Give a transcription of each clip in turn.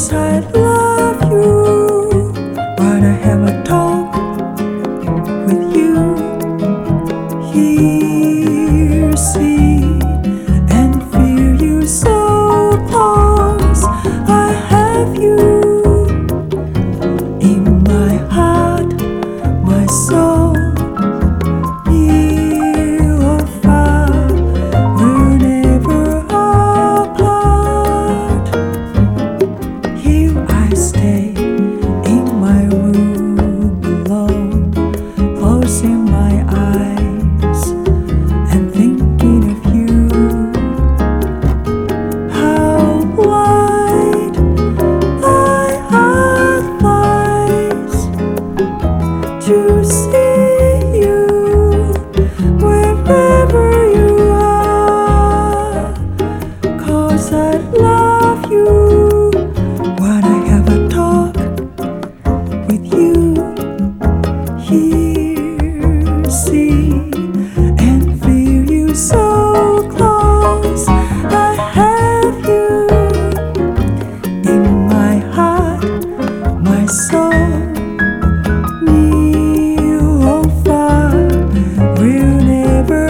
'Cause I love you. Wanna have a talk with you. Hear, see, and feel you so close. I have you in my heart, my soul. Near or far, we're never apart. Here I stay in my room alone, closing my eyes and thinking of you. How wide my heart lies to see you wherever you are. 'Cause I love you. Wanna have a talk with you. Hear, see, and feel you so close. I have you in my heart, my soul. Near or far, we're never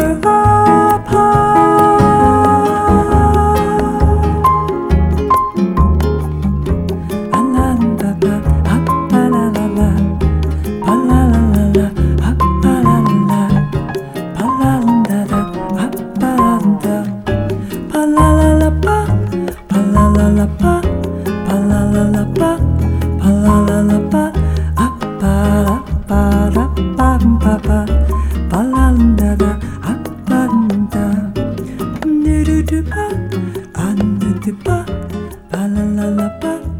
apart.